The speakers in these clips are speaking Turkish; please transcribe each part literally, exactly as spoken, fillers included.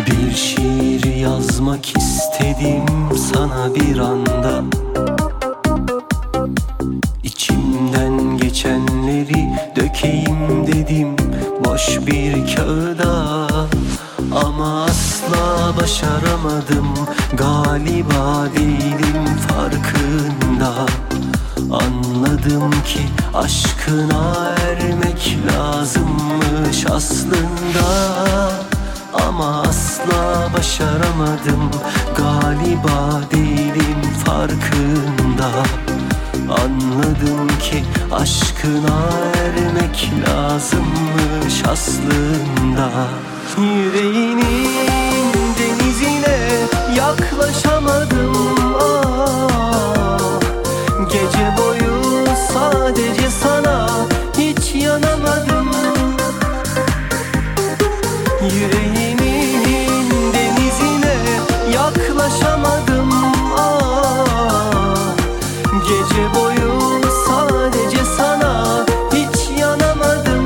Bir şiir yazmak istedim sana bir anda. İçimden geçenleri dökeyim dedim boş bir kağıda. Ama asla başaramadım, galiba değilim farkında. Anladım ki aşkına ermek lazımmış aslında. Ama asla başaramadım, galiba değilim farkında. Anladım ki aşkına ermek lazımmış aslında. Yüreğinin denizine yaklaşamadım, ah. Gece boyu sadece sana hiç yanamadım. Yüreğinin denizine yaklaşamadım, ah. Gece boyu sadece sana hiç yanamadım.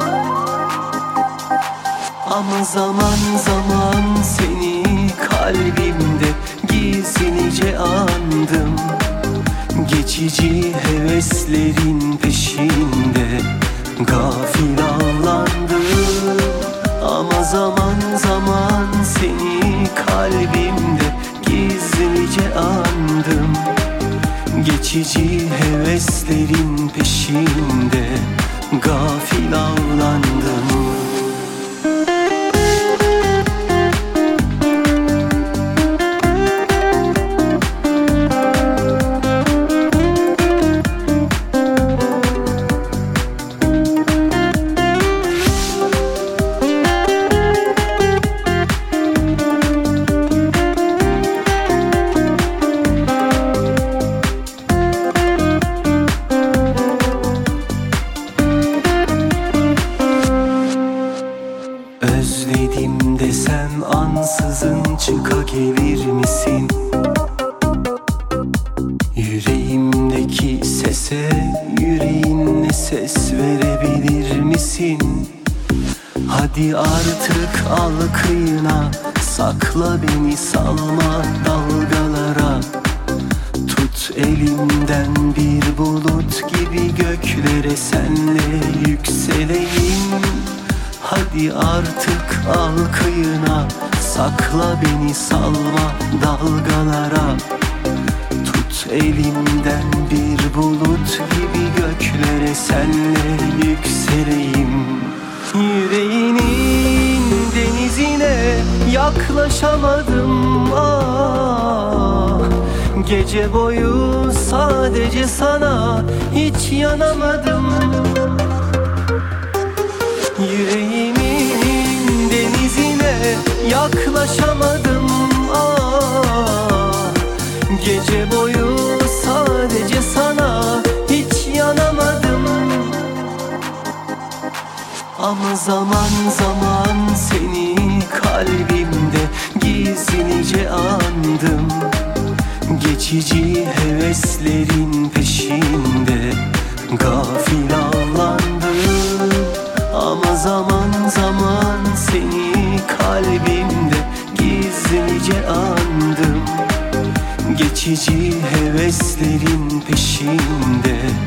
Ama zaman zaman seni kalbimde gizlice andım. Geçici heveslerin peşinde gafil avlandım. Ama zaman zaman seni kalbimde gizlice andım. Geçici heveslerin peşinde gafil avlandım. Özledim desem ansızın çıka gelir misin? Yüreğimdeki sese yüreğinle ses verebilir misin? Hadi artık al kıyına, sakla beni, salma dalgalara. Tut elimden bir bulut gibi göklere senle yükseleyim. Hadi artık al kıyına, sakla beni, salma dalgalara. Tut elimden bir bulut gibi göklere senle yükseleyim. Yüreğinin denizine yaklaşamadım, ah. Gece boyu sadece sana hiç yanamadım. Yüreğimin denizine yaklaşamadım, ah. Gece boyu sadece sana hiç yanamadım. Ama zaman zaman seni kalbimde gizlice andım. Geçici heveslerin peşinde gafil avlandım. Ama zaman zaman seni kalbimde gizlice andım. Geçici heveslerin peşinde